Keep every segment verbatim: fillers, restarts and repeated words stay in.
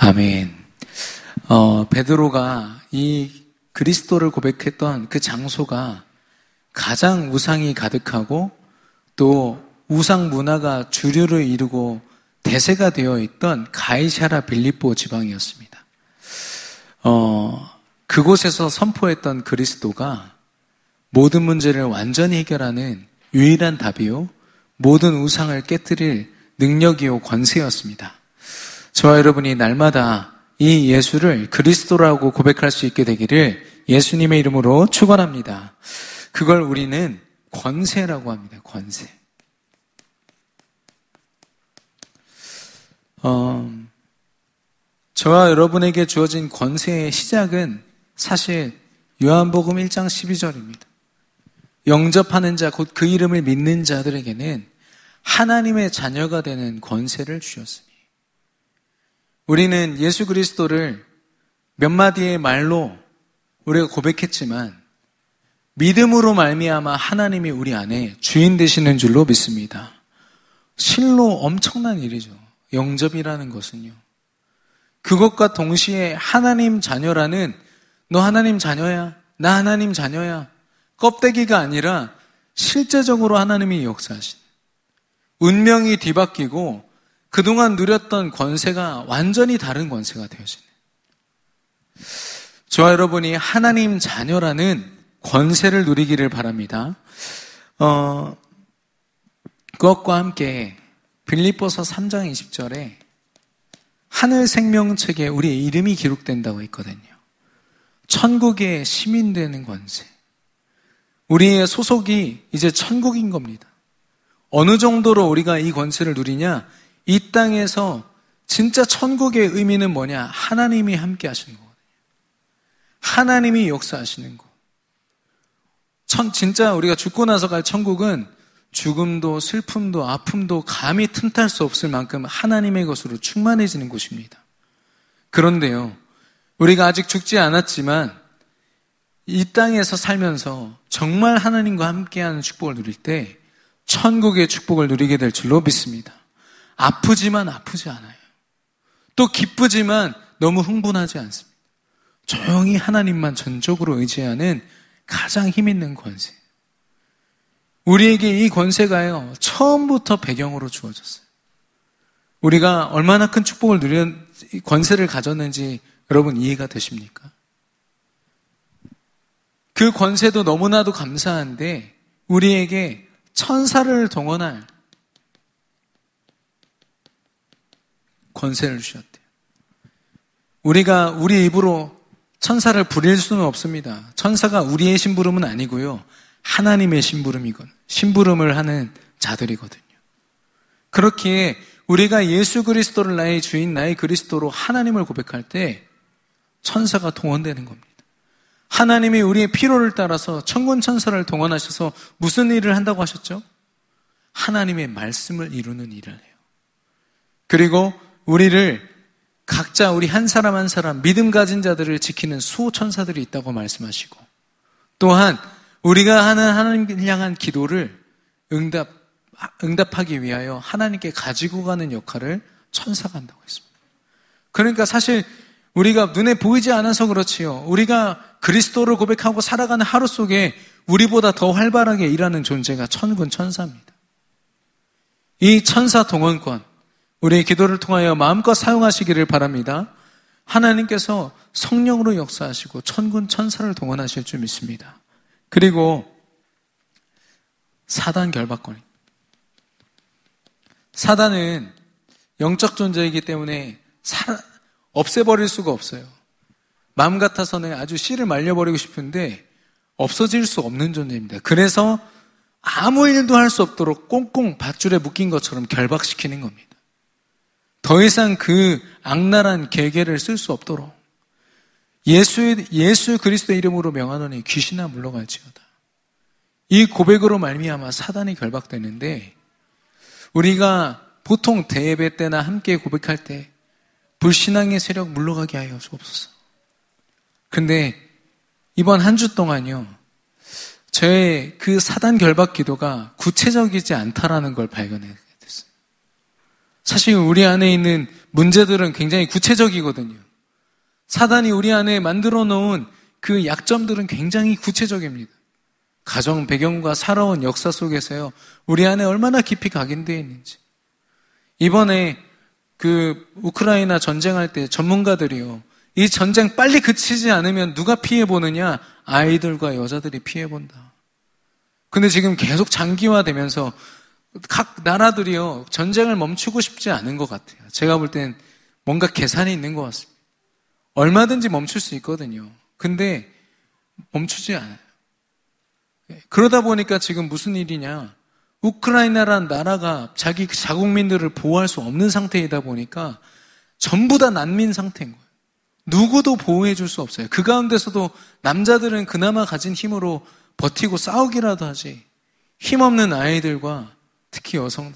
아멘. 어, 베드로가 이 그리스도를 고백했던 그 장소가 가장 우상이 가득하고 또 우상 문화가 주류를 이루고 대세가 되어 있던 가이사랴 빌립보 지방이었습니다. 어, 그곳에서 선포했던 그리스도가 모든 문제를 완전히 해결하는 유일한 답이요, 모든 우상을 깨뜨릴 능력이요 권세였습니다. 저와 여러분이 날마다 이 예수를 그리스도라고 고백할 수 있게 되기를 예수님의 이름으로 축원합니다. 그걸 우리는 권세라고 합니다. 권세. 어, 저와 여러분에게 주어진 권세의 시작은 사실 요한복음 일 장 십이 절입니다. 영접하는 자, 곧 그 이름을 믿는 자들에게는 하나님의 자녀가 되는 권세를 주셨으니, 우리는 예수 그리스도를 몇 마디의 말로 우리가 고백했지만 믿음으로 말미암아 하나님이 우리 안에 주인 되시는 줄로 믿습니다. 실로 엄청난 일이죠. 영접이라는 것은요. 그것과 동시에 하나님 자녀라는, 너 하나님 자녀야, 나 하나님 자녀야, 껍데기가 아니라 실제적으로 하나님이 역사하신, 운명이 뒤바뀌고 그동안 누렸던 권세가 완전히 다른 권세가 되어지는, 저와 여러분이 하나님 자녀라는 권세를 누리기를 바랍니다. 어, 그것과 함께 빌립보서 삼 장 이십 절에 하늘 생명책에 우리의 이름이 기록된다고 했거든요. 천국의 시민 되는 권세. 우리의 소속이 이제 천국인 겁니다. 어느 정도로 우리가 이 권세를 누리냐? 이 땅에서 진짜 천국의 의미는 뭐냐? 하나님이 함께 하시는 거거든요. 하나님이 역사하시는 거. 천, 진짜 우리가 죽고 나서 갈 천국은 죽음도 슬픔도 아픔도 감히 틈탈 수 없을 만큼 하나님의 것으로 충만해지는 곳입니다. 그런데요, 우리가 아직 죽지 않았지만 이 땅에서 살면서 정말 하나님과 함께하는 축복을 누릴 때 천국의 축복을 누리게 될 줄로 믿습니다. 아프지만 아프지 않아요. 또 기쁘지만 너무 흥분하지 않습니다. 조용히 하나님만 전적으로 의지하는 가장 힘있는 권세. 우리에게 이 권세가요, 처음부터 배경으로 주어졌어요. 우리가 얼마나 큰 축복을 누리는 권세를 가졌는지 여러분 이해가 되십니까? 그 권세도 너무나도 감사한데 우리에게 천사를 동원할 권세를 주셨대요. 우리가 우리 입으로 천사를 부릴 수는 없습니다. 천사가 우리의 심부름은 아니고요, 하나님의 심부름이건 심부름을 하는 자들이거든요. 그렇기에 우리가 예수 그리스도를 나의 주인, 나의 그리스도로 하나님을 고백할 때 천사가 동원되는 겁니다. 하나님이 우리의 필요를 따라서 천군 천사를 동원하셔서 무슨 일을 한다고 하셨죠? 하나님의 말씀을 이루는 일을 해요. 그리고 우리를 각자 우리 한 사람 한 사람 믿음 가진 자들을 지키는 수호천사들이 있다고 말씀하시고, 또한 우리가 하는 하나님을 향한 기도를 응답, 응답하기 위하여 하나님께 가지고 가는 역할을 천사가 한다고 했습니다. 그러니까 사실 우리가 눈에 보이지 않아서 그렇지요, 우리가 그리스도를 고백하고 살아가는 하루 속에 우리보다 더 활발하게 일하는 존재가 천군 천사입니다. 이 천사 동원권, 우리의 기도를 통하여 마음껏 사용하시기를 바랍니다. 하나님께서 성령으로 역사하시고 천군 천사를 동원하실 줄 믿습니다. 그리고 사단 결박권입니다. 사단은 영적 존재이기 때문에 사, 없애버릴 수가 없어요. 마음 같아서는 아주 씨를 말려버리고 싶은데 없어질 수 없는 존재입니다. 그래서 아무 일도 할 수 없도록 꽁꽁 밧줄에 묶인 것처럼 결박시키는 겁니다. 더 이상 그 악랄한 계계를 쓸 수 없도록 예수, 예수 그리스도의 이름으로 명하노니 귀신아 물러갈지어다. 이 고백으로 말미암아 사단이 결박되는데, 우리가 보통 대예배 때나 함께 고백할 때 불신앙의 세력 물러가게 하여 주옵소서. 근데 이번 한 주 동안요, 저의 그 사단 결박 기도가 구체적이지 않다라는 걸 발견하게 됐어요. 사실 우리 안에 있는 문제들은 굉장히 구체적이거든요. 사단이 우리 안에 만들어 놓은 그 약점들은 굉장히 구체적입니다. 가정 배경과 살아온 역사 속에서요, 우리 안에 얼마나 깊이 각인되어 있는지. 이번에 그 우크라이나 전쟁할 때 전문가들이요, 이 전쟁 빨리 그치지 않으면 누가 피해보느냐? 아이들과 여자들이 피해본다. 근데 지금 계속 장기화되면서 각 나라들이요, 전쟁을 멈추고 싶지 않은 것 같아요. 제가 볼 땐 뭔가 계산이 있는 것 같습니다. 얼마든지 멈출 수 있거든요. 근데 멈추지 않아요. 그러다 보니까 지금 무슨 일이냐? 우크라이나라는 나라가 자기 자국민들을 보호할 수 없는 상태이다 보니까 전부 다 난민 상태인 거예요. 누구도 보호해 줄 수 없어요. 그 가운데서도 남자들은 그나마 가진 힘으로 버티고 싸우기라도 하지, 힘없는 아이들과 특히 여성들,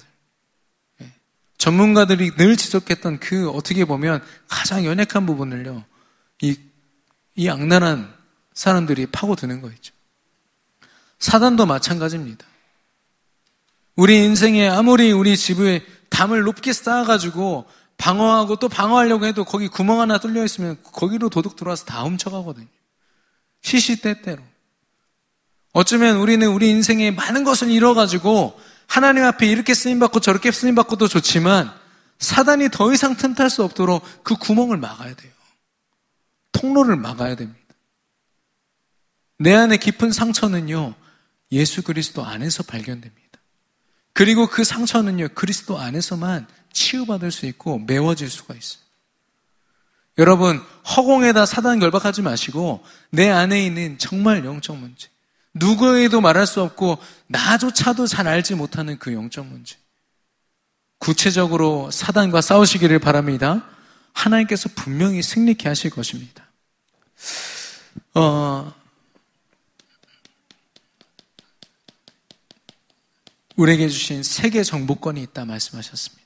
전문가들이 늘 지적했던 그 어떻게 보면 가장 연약한 부분을요, 이, 이 악랄한 사람들이 파고드는 거 있죠. 사단도 마찬가지입니다. 우리 인생에 아무리 우리 집에 담을 높게 쌓아가지고 방어하고 또 방어하려고 해도 거기 구멍 하나 뚫려 있으면 거기로 도둑 들어와서 다 훔쳐가거든요. 시시때때로. 어쩌면 우리는 우리 인생에 많은 것을 잃어가지고 하나님 앞에 이렇게 쓰임받고 저렇게 쓰임받고도 좋지만 사단이 더 이상 틈탈 수 없도록 그 구멍을 막아야 돼요. 통로를 막아야 됩니다. 내 안에 깊은 상처는요, 예수 그리스도 안에서 발견됩니다. 그리고 그 상처는요, 그리스도 안에서만 치유받을 수 있고 메워질 수가 있어요. 여러분, 허공에다 사단 결박하지 마시고 내 안에 있는 정말 영적 문제, 누구에게도 말할 수 없고 나조차도 잘 알지 못하는 그 영적 문제, 구체적으로 사단과 싸우시기를 바랍니다. 하나님께서 분명히 승리케 하실 것입니다. 어, 우리에게 주신 세계 정복권이 있다 말씀하셨습니다.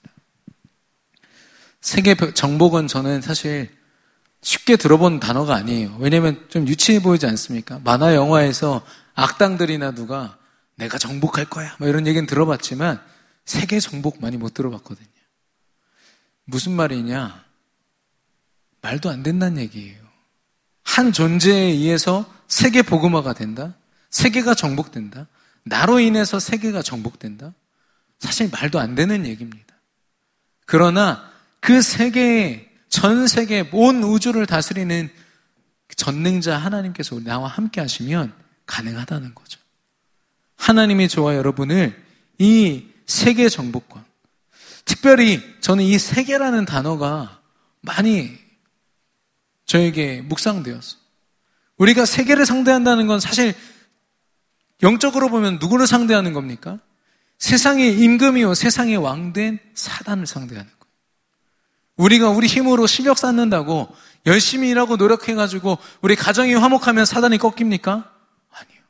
세계 정복은 저는 사실 쉽게 들어본 단어가 아니에요. 왜냐하면 좀 유치해 보이지 않습니까? 만화 영화에서 악당들이나 누가 내가 정복할 거야 뭐 이런 얘기는 들어봤지만 세계 정복 많이 못 들어봤거든요. 무슨 말이냐? 말도 안 된다는 얘기예요. 한 존재에 의해서 세계 복음화가 된다? 세계가 정복된다? 나로 인해서 세계가 정복된다? 사실 말도 안 되는 얘기입니다. 그러나 그 세계에, 전 세계 온 우주를 다스리는 전능자 하나님께서 나와 함께 하시면 가능하다는 거죠. 하나님이 저와 여러분을 이 세계 정복권, 특별히 저는 이 세계라는 단어가 많이 저에게 묵상되었어요. 우리가 세계를 상대한다는 건 사실 영적으로 보면 누구를 상대하는 겁니까? 세상의 임금이요, 세상의 왕된 사단을 상대하는 거예요. 우리가 우리 힘으로 실력 쌓는다고 열심히 일하고 노력해가지고 우리 가정이 화목하면 사단이 꺾입니까? 아니요.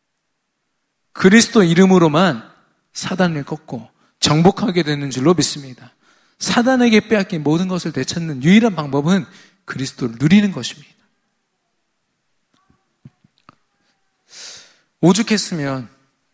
그리스도 이름으로만 사단을 꺾고 정복하게 되는 줄로 믿습니다. 사단에게 빼앗긴 모든 것을 되찾는 유일한 방법은 그리스도를 누리는 것입니다. 오죽했으면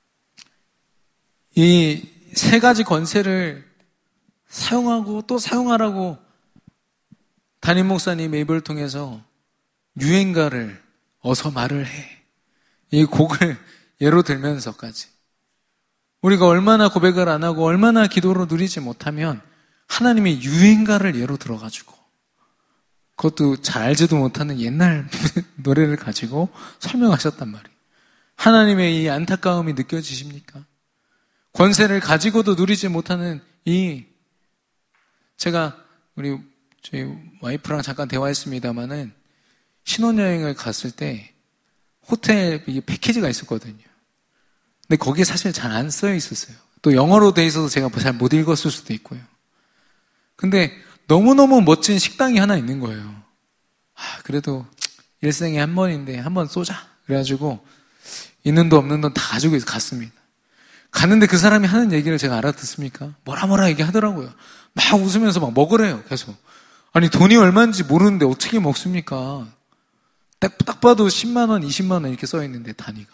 이 세 가지 권세를 사용하고 또 사용하라고 담임 목사님의 입을 통해서 유행가를 어서 말을 해, 이 곡을 예로 들면서까지 우리가 얼마나 고백을 안 하고 얼마나 기도로 누리지 못하면 하나님의 유행가를 예로 들어가지고 그것도 잘 알지도 못하는 옛날 노래를 가지고 설명하셨단 말이에요. 하나님의 이 안타까움이 느껴지십니까? 권세를 가지고도 누리지 못하는 이, 제가 우리 저희 와이프랑 잠깐 대화했습니다마는 신혼여행을 갔을 때 호텔 패키지가 있었거든요. 근데 거기에 사실 잘 안 써 있었어요. 또 영어로 돼 있어서 제가 잘 못 읽었을 수도 있고요. 근데 너무너무 멋진 식당이 하나 있는 거예요. 아, 그래도 일생에 한 번인데 한번 쏘자. 그래가지고 있는 돈 없는 돈 다 가지고 갔습니다. 갔는데 그 사람이 하는 얘기를 제가 알아듣습니까? 뭐라 뭐라 얘기하더라고요. 막 웃으면서 막 먹으래요, 계속. 아니, 돈이 얼마인지 모르는데 어떻게 먹습니까? 딱, 딱 봐도 십만 원, 이십만 원 이렇게 써 있는데, 단위가.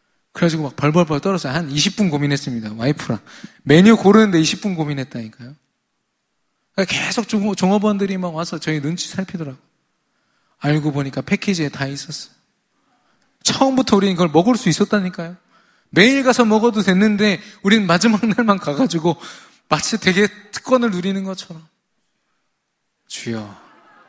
그래가지고 막 벌벌벌 떨었어요. 한 이십 분 고민했습니다, 와이프랑. 메뉴 고르는데 이십 분 고민했다니까요. 계속 종업원들이 막 와서 저희 눈치 살피더라고요. 알고 보니까 패키지에 다 있었어요. 처음부터 우리는 그걸 먹을 수 있었다니까요. 매일 가서 먹어도 됐는데 우리는 마지막 날만 가가지고 마치 되게 특권을 누리는 것처럼. 주여,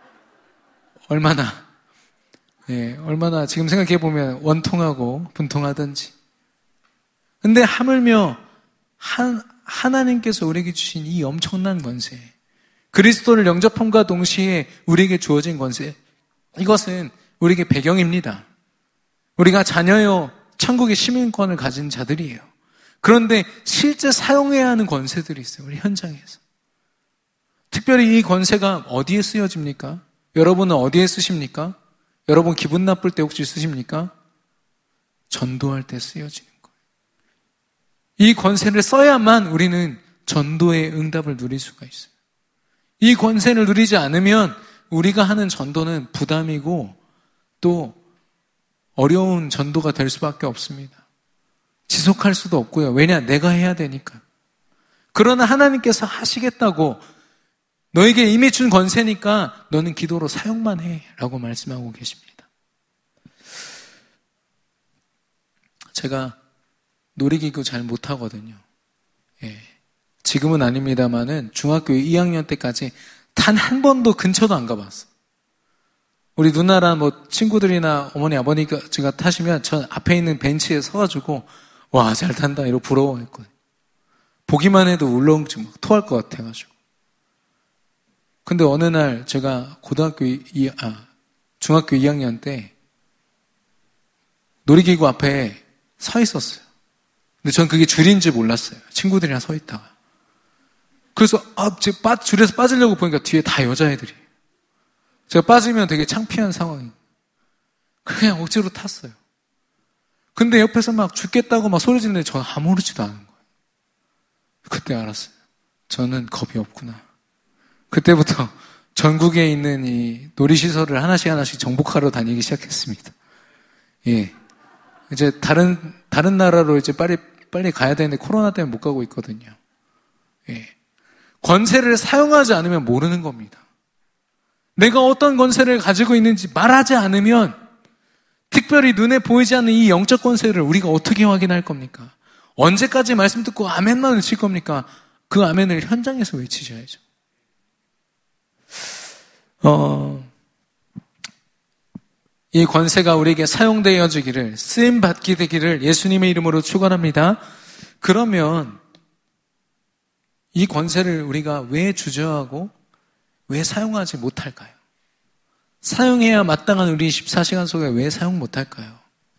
얼마나 예, 얼마나 지금 생각해보면 원통하고 분통하든지. 근데 하물며 한, 하나님께서 우리에게 주신 이 엄청난 권세, 그리스도를 영접함과 동시에 우리에게 주어진 권세, 이것은 우리에게 배경입니다. 우리가 자녀요 천국의 시민권을 가진 자들이에요. 그런데 실제 사용해야 하는 권세들이 있어요. 우리 현장에서. 특별히 이 권세가 어디에 쓰여집니까? 여러분은 어디에 쓰십니까? 여러분 기분 나쁠 때 혹시 쓰십니까? 전도할 때 쓰여지는 거예요. 이 권세를 써야만 우리는 전도의 응답을 누릴 수가 있어요. 이 권세를 누리지 않으면 우리가 하는 전도는 부담이고 또 어려운 전도가 될 수밖에 없습니다. 지속할 수도 없고요. 왜냐? 내가 해야 되니까. 그러나 하나님께서 하시겠다고 너에게 이미 준 권세니까 너는 기도로 사용만 해 라고 말씀하고 계십니다. 제가 놀이기구 잘 못하거든요. 예. 지금은 아닙니다만은 중학교 이 학년 때까지 단 한 번도 근처도 안 가봤어. 우리 누나랑 뭐 친구들이나 어머니 아버니가 제가 타시면 전 앞에 있는 벤치에 서가지고 와, 잘 탄다 이러고 부러워했거든요. 보기만 해도 울렁증 막 토할 것 같아가지고. 근데 어느 날 제가 고등학교 이, 아, 중학교 이 학년 때 놀이기구 앞에 서 있었어요. 근데 전 그게 줄인지 몰랐어요. 친구들이랑 서 있다가. 그래서 아, 제가 빠, 줄에서 빠지려고 보니까 뒤에 다 여자애들이에요. 제가 빠지면 되게 창피한 상황이에요. 그냥 억지로 탔어요. 근데 옆에서 막 죽겠다고 막 소리 지르는데 저는 아무렇지도 않은 거예요. 그때 알았어요. 저는 겁이 없구나. 그때부터 전국에 있는 이 놀이시설을 하나씩 하나씩 정복하러 다니기 시작했습니다. 예. 이제 다른, 다른 나라로 이제 빨리, 빨리 가야 되는데 코로나 때문에 못 가고 있거든요. 예. 권세를 사용하지 않으면 모르는 겁니다. 내가 어떤 권세를 가지고 있는지 말하지 않으면 특별히 눈에 보이지 않는 이 영적 권세를 우리가 어떻게 확인할 겁니까? 언제까지 말씀 듣고 아멘만 외칠 겁니까? 그 아멘을 현장에서 외치셔야죠. 어, 이 권세가 우리에게 사용되어지기를, 쓰임받게 되기를 예수님의 이름으로 축원합니다. 그러면 이 권세를 우리가 왜 주저하고 왜 사용하지 못할까요? 사용해야 마땅한 우리 이십사 시간 속에 왜 사용 못할까요?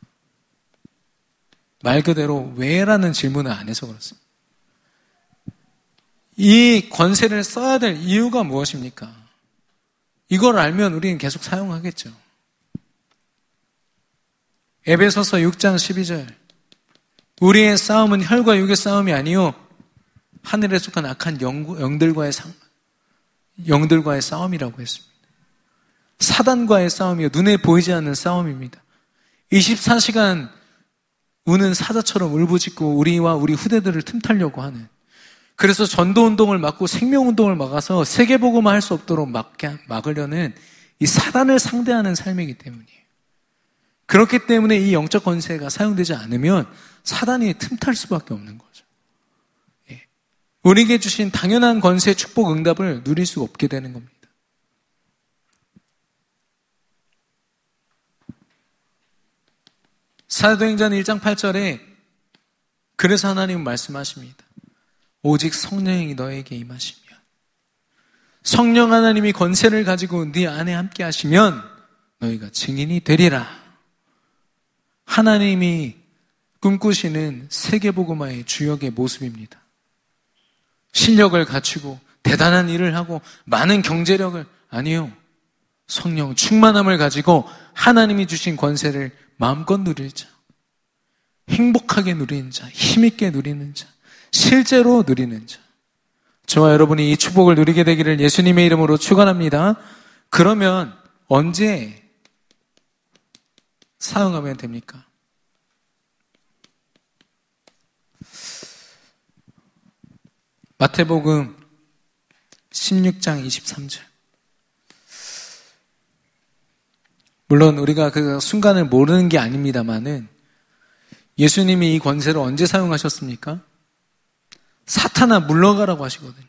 말 그대로 왜라는 질문을 안 해서 그렇습니다. 이 권세를 써야 될 이유가 무엇입니까? 이걸 알면 우리는 계속 사용하겠죠. 에베소서 육 장 십이 절, 우리의 싸움은 혈과 육의 싸움이 아니요 하늘에 속한 악한 영, 영들과의 상, 영들과의 싸움이라고 했습니다. 사단과의 싸움이요, 눈에 보이지 않는 싸움입니다. 이십사 시간 우는 사자처럼 울부짖고 우리와 우리 후대들을 틈타려고 하는, 그래서 전도운동을 막고 생명운동을 막아서 세계복음화 할 수 없도록 막게, 막으려는 이 사단을 상대하는 삶이기 때문이에요. 그렇기 때문에 이 영적 권세가 사용되지 않으면 사단이 틈탈 수밖에 없는 거죠. 예. 우리에게 주신 당연한 권세, 축복, 응답을 누릴 수 없게 되는 겁니다. 사도행전 일 장 팔 절에 그래서 하나님은 말씀하십니다. 오직 성령이 너에게 임하시면, 성령 하나님이 권세를 가지고 네 안에 함께 하시면 너희가 증인이 되리라. 하나님이 꿈꾸시는 세계복음화의 주역의 모습입니다. 실력을 갖추고 대단한 일을 하고 많은 경제력을, 아니요, 성령 충만함을 가지고 하나님이 주신 권세를 마음껏 누릴 자, 행복하게 누리는 자, 힘있게 누리는 자, 실제로 누리는 자, 저와 여러분이 이 축복을 누리게 되기를 예수님의 이름으로 축원합니다. 그러면 언제 사용하면 됩니까? 마태복음 십육 장 이십삼 절. 물론 우리가 그 순간을 모르는 게 아닙니다만은 예수님이 이 권세를 언제 사용하셨습니까? 사탄아 물러가라고 하시거든요.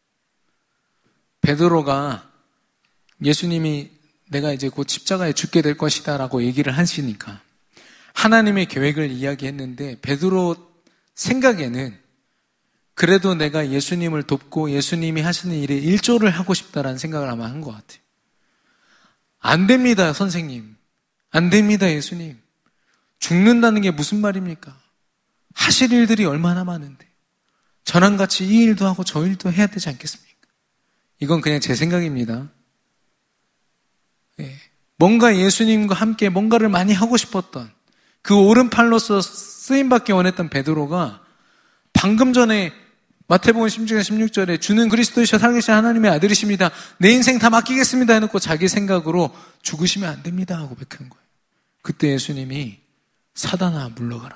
베드로가 예수님이 내가 이제 곧 십자가에 죽게 될 것이다 라고 얘기를 하시니까 하나님의 계획을 이야기했는데 베드로 생각에는 그래도 내가 예수님을 돕고 예수님이 하시는 일에 일조를 하고 싶다라는 생각을 아마 한 것 같아요. 안 됩니다, 선생님. 안 됩니다, 예수님. 죽는다는 게 무슨 말입니까? 하실 일들이 얼마나 많은데 저랑 같이 이 일도 하고 저 일도 해야 되지 않겠습니까? 이건 그냥 제 생각입니다. 예. 뭔가 예수님과 함께 뭔가를 많이 하고 싶었던 그 오른팔로서 쓰임받기 원했던 베드로가 방금 전에 마태복음 십육 장 십육 절에 주는 그리스도이셔 살아계신 하나님의 아들이십니다. 내 인생 다 맡기겠습니다 해놓고 자기 생각으로 죽으시면 안 됩니다 하고 고백한 거예요. 그때 예수님이 사단아 물러가라.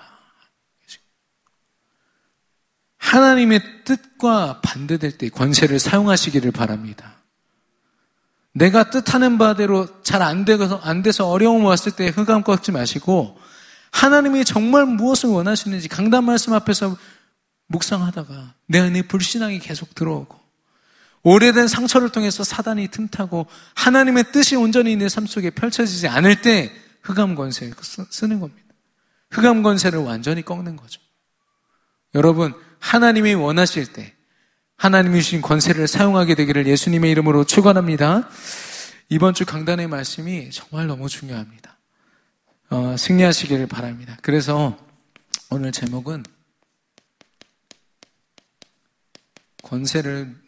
하나님의 뜻과 반대될 때 권세를 사용하시기를 바랍니다. 내가 뜻하는 바대로 잘 안 돼서, 안 돼서 어려움이 왔을 때 흑암 꺾지 마시고 하나님이 정말 무엇을 원하시는지 강단 말씀 앞에서 묵상하다가 내 안에 불신앙이 계속 들어오고 오래된 상처를 통해서 사단이 틈타고 하나님의 뜻이 온전히 내 삶 속에 펼쳐지지 않을 때 흑암 권세를 쓰는 겁니다. 흑암 권세를 완전히 꺾는 거죠. 여러분, 하나님이 원하실 때 하나님이 주신 권세를 사용하게 되기를 예수님의 이름으로 축원합니다. 이번 주 강단의 말씀이 정말 너무 중요합니다. 어, 승리하시기를 바랍니다. 그래서 오늘 제목은 권세를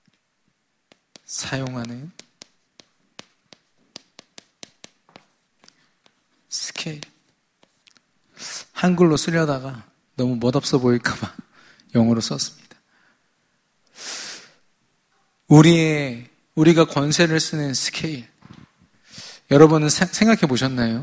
사용하는 스케일. 한글로 쓰려다가 너무 멋없어 보일까봐 영어로 썼습니다. 우리의, 우리가 권세를 쓰는 스케일. 여러분은 사, 생각해 보셨나요?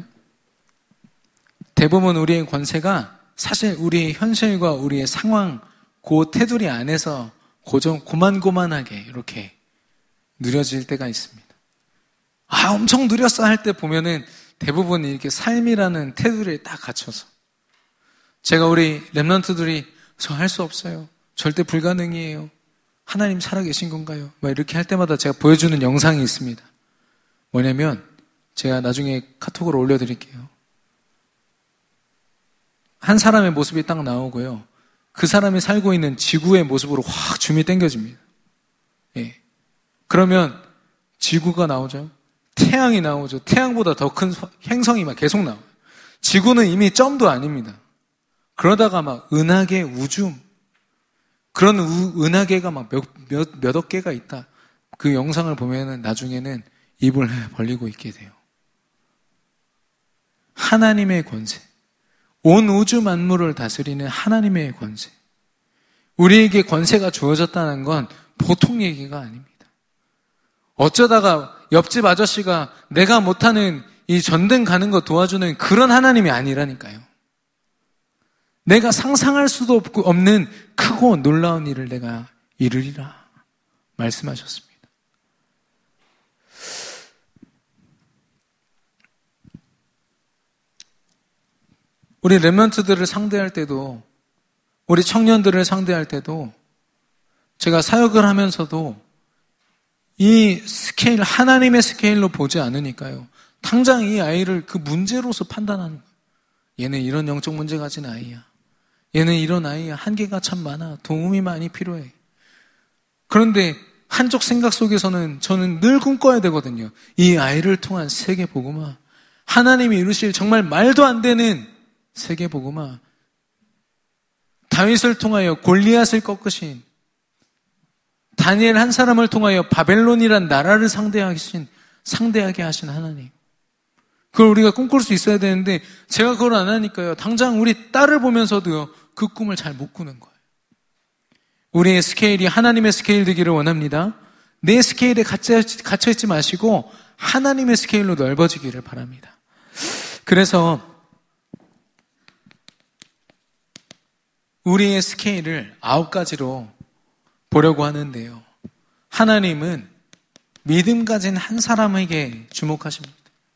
대부분 우리의 권세가 사실 우리의 현실과 우리의 상황, 그 테두리 안에서 고정, 고만고만하게 이렇게 누려질 때가 있습니다. 아, 엄청 누렸어 할 때 보면은 대부분 이렇게 삶이라는 테두리에 딱 갇혀서. 제가 우리 랩런트들이 저 할 수 없어요. 절대 불가능이에요. 하나님 살아계신 건가요? 막 이렇게 할 때마다 제가 보여주는 영상이 있습니다. 뭐냐면 제가 나중에 카톡으로 올려드릴게요. 한 사람의 모습이 딱 나오고요. 그 사람이 살고 있는 지구의 모습으로 확 줌이 당겨집니다. 예. 그러면 지구가 나오죠. 태양이 나오죠. 태양보다 더 큰 행성이 막 계속 나와요. 지구는 이미 점도 아닙니다. 그러다가 막 은하계, 우주, 그런 우, 은하계가 막 몇, 몇, 몇억 개가 있다. 그 영상을 보면은 나중에는 입을 벌리고 있게 돼요. 하나님의 권세. 온 우주 만물을 다스리는 하나님의 권세. 우리에게 권세가 주어졌다는 건 보통 얘기가 아닙니다. 어쩌다가 옆집 아저씨가 내가 못하는 이 전등 가는 거 도와주는 그런 하나님이 아니라니까요. 내가 상상할 수도 없는 크고 놀라운 일을 내가 이루리라 말씀하셨습니다. 우리 랩런트들을 상대할 때도, 우리 청년들을 상대할 때도 제가 사역을 하면서도 이 스케일, 하나님의 스케일로 보지 않으니까요. 당장 이 아이를 그 문제로서 판단하는 거예요. 얘는 이런 영적 문제 가진 아이야. 얘는 이런 아이야. 한계가 참 많아. 도움이 많이 필요해. 그런데 한쪽 생각 속에서는 저는 늘 꿈꿔야 되거든요. 이 아이를 통한 세계 복음화. 하나님이 이루실 정말 말도 안 되는 세계 복음화. 다윗을 통하여 골리앗을 꺾으신, 다니엘 한 사람을 통하여 바벨론이란 나라를 상대하신, 상대하게 하신 하나님. 그걸 우리가 꿈꿀 수 있어야 되는데 제가 그걸 안 하니까요. 당장 우리 딸을 보면서도요. 그 꿈을 잘 못 꾸는 거예요. 우리의 스케일이 하나님의 스케일 되기를 원합니다. 내 스케일에 갇혀있지 마시고 하나님의 스케일로 넓어지기를 바랍니다. 그래서 우리의 스케일을 아홉 가지로 보려고 하는데요. 하나님은 믿음 가진 한 사람에게 주목하십니다.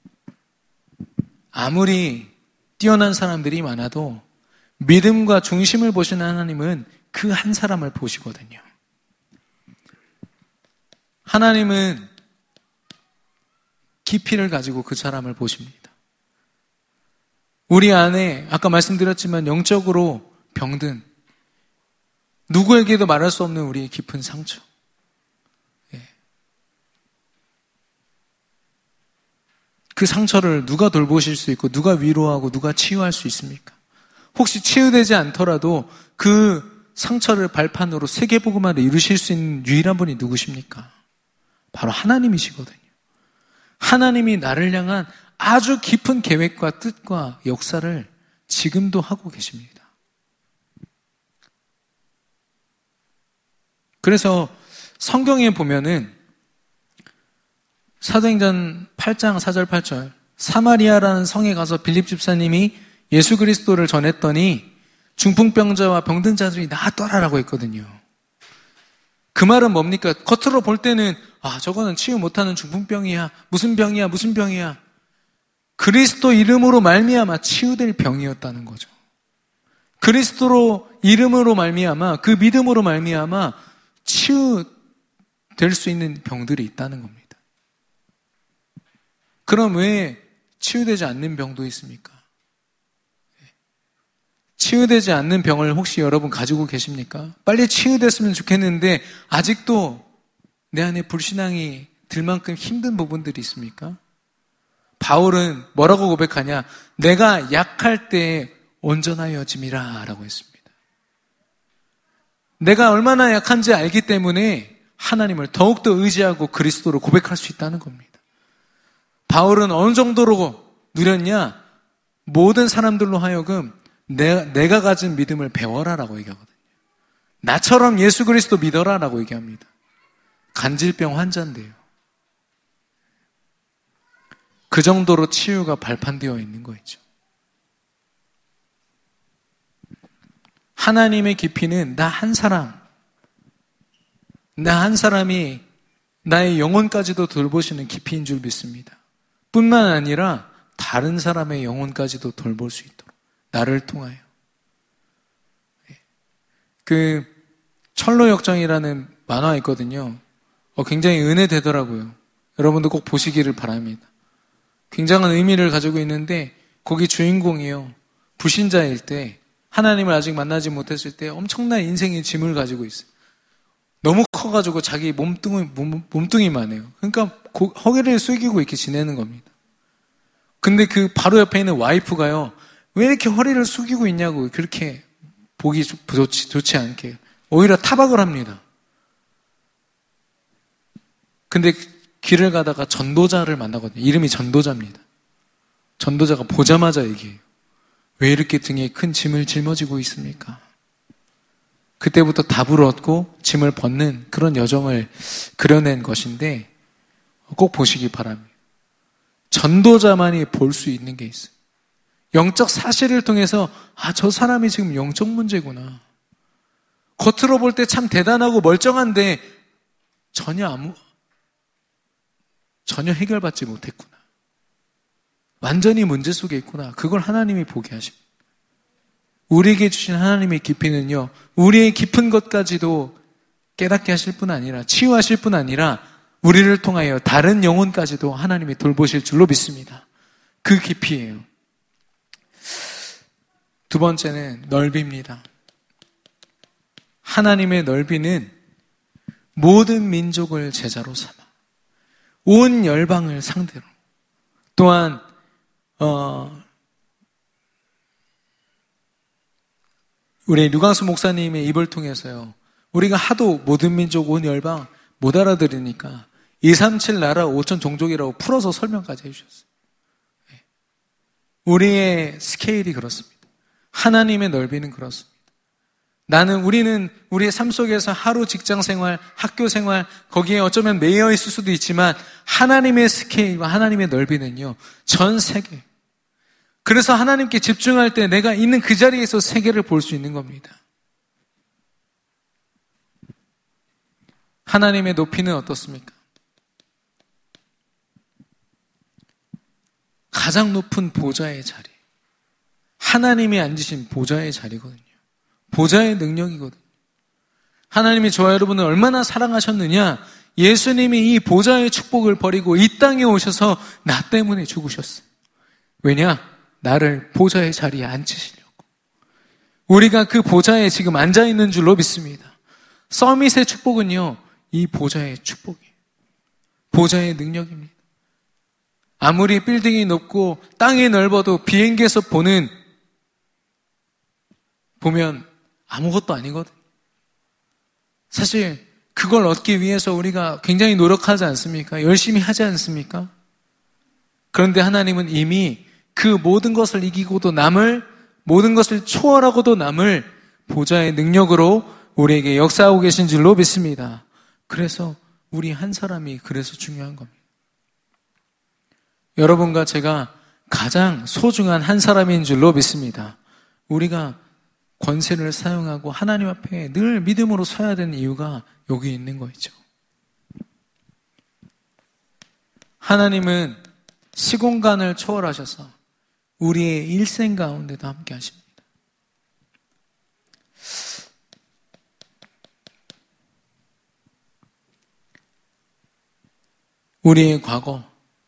아무리 뛰어난 사람들이 많아도 믿음과 중심을 보시는 하나님은 그 한 사람을 보시거든요. 하나님은 깊이를 가지고 그 사람을 보십니다. 우리 안에 아까 말씀드렸지만 영적으로 병든 누구에게도 말할 수 없는 우리의 깊은 상처, 예. 그 상처를 누가 돌보실 수 있고 누가 위로하고 누가 치유할 수 있습니까? 혹시 치유되지 않더라도 그 상처를 발판으로 세계복음화를 이루실 수 있는 유일한 분이 누구십니까? 바로 하나님이시거든요. 하나님이 나를 향한 아주 깊은 계획과 뜻과 역사를 지금도 하고 계십니다. 그래서 성경에 보면은 사도행전 팔 장 사 절 팔 절 사마리아라는 성에 가서 빌립 집사님이 예수 그리스도를 전했더니 중풍병자와 병든 자들이 나았더라라고 했거든요. 그 말은 뭡니까? 겉으로 볼 때는 아 저거는 치유 못하는 중풍병이야. 무슨 병이야 무슨 병이야. 그리스도 이름으로 말미암아 치유될 병이었다는 거죠. 그리스도로 이름으로 말미암아 그 믿음으로 말미암아 치유될 수 있는 병들이 있다는 겁니다. 그럼 왜 치유되지 않는 병도 있습니까? 치유되지 않는 병을 혹시 여러분 가지고 계십니까? 빨리 치유됐으면 좋겠는데 아직도 내 안에 불신앙이 들 만큼 힘든 부분들이 있습니까? 바울은 뭐라고 고백하냐? 내가 약할 때 온전하여짐이라 라고 했습니다. 내가 얼마나 약한지 알기 때문에 하나님을 더욱더 의지하고 그리스도를 고백할 수 있다는 겁니다. 바울은 어느 정도로 누렸냐? 모든 사람들로 하여금 내가, 내가 가진 믿음을 배워라라고 얘기하거든요. 나처럼 예수 그리스도 믿어라라고 얘기합니다. 간질병 환자인데요. 그 정도로 치유가 발판되어 있는 거 있죠. 하나님의 깊이는 나 한 사람, 나 한 사람이 나의 영혼까지도 돌보시는 깊이인 줄 믿습니다. 뿐만 아니라 다른 사람의 영혼까지도 돌볼 수 있도록 나를 통하여. 그 철로역정이라는 만화 있거든요. 어, 굉장히 은혜되더라고요. 여러분도 꼭 보시기를 바랍니다. 굉장한 의미를 가지고 있는데 거기 주인공이요. 불신자일 때 하나님을 아직 만나지 못했을 때 엄청난 인생의 짐을 가지고 있어요. 너무 커가지고 자기 몸뚱이, 몸, 몸뚱이만 해요. 그러니까 고, 허리를 숙이고 이렇게 지내는 겁니다. 근데 그 바로 옆에 있는 와이프가요. 왜 이렇게 허리를 숙이고 있냐고 그렇게 보기 좋지, 좋지 않게 오히려 타박을 합니다. 근데 길을 가다가 전도자를 만나거든요. 이름이 전도자입니다. 전도자가 보자마자 얘기해요. 왜 이렇게 등에 큰 짐을 짊어지고 있습니까? 그때부터 답을 얻고 짐을 벗는 그런 여정을 그려낸 것인데 꼭 보시기 바랍니다. 전도자만이 볼 수 있는 게 있어요. 영적 사실을 통해서 아, 저 사람이 지금 영적 문제구나. 겉으로 볼 때 참 대단하고 멀쩡한데 전혀 아무 전혀 해결받지 못했구나. 완전히 문제 속에 있구나. 그걸 하나님이 보게 하십니다. 우리에게 주신 하나님의 깊이는요, 우리의 깊은 것까지도 깨닫게 하실 뿐 아니라, 치유하실 뿐 아니라, 우리를 통하여 다른 영혼까지도 하나님이 돌보실 줄로 믿습니다. 그 깊이예요. 두 번째는 넓이입니다. 하나님의 넓이는 모든 민족을 제자로 삼아 온 열방을 상대로 또한 어, 우리 류광수 목사님의 입을 통해서요, 우리가 하도 모든 민족 온 열방 못 알아들으니까 이백삼십칠 나라 오천 종족이라고 풀어서 설명까지 해주셨어요. 우리의 스케일이 그렇습니다. 하나님의 넓이는 그렇습니다. 나는, 우리는 우리의 삶 속에서 하루 직장 생활, 학교 생활, 거기에 어쩌면 매여 있을 수도 있지만 하나님의 스케일과 하나님의 넓이는요, 전 세계. 그래서 하나님께 집중할 때 내가 있는 그 자리에서 세계를 볼 수 있는 겁니다. 하나님의 높이는 어떻습니까? 가장 높은 보좌의 자리. 하나님이 앉으신 보좌의 자리거든요. 보좌의 능력이거든요. 하나님이 저와 여러분을 얼마나 사랑하셨느냐? 예수님이 이 보좌의 축복을 버리고 이 땅에 오셔서 나 때문에 죽으셨어요. 왜냐? 나를 보좌의 자리에 앉히시려고. 우리가 그 보좌에 지금 앉아있는 줄로 믿습니다. 서밋의 축복은요, 이 보좌의 축복이에요. 보좌의 능력입니다. 아무리 빌딩이 높고 땅이 넓어도 비행기에서 보는 보면 아무것도 아니거든요. 사실 그걸 얻기 위해서 우리가 굉장히 노력하지 않습니까? 열심히 하지 않습니까? 그런데 하나님은 이미 그 모든 것을 이기고도 남을, 모든 것을 초월하고도 남을 보좌의 능력으로 우리에게 역사하고 계신 줄로 믿습니다. 그래서 우리 한 사람이 그래서 중요한 겁니다. 여러분과 제가 가장 소중한 한 사람인 줄로 믿습니다. 우리가 권세를 사용하고 하나님 앞에 늘 믿음으로 서야 되는 이유가 여기 있는 거죠. 하나님은 시공간을 초월하셔서 우리의 일생 가운데도 함께 하십니다. 우리의 과거,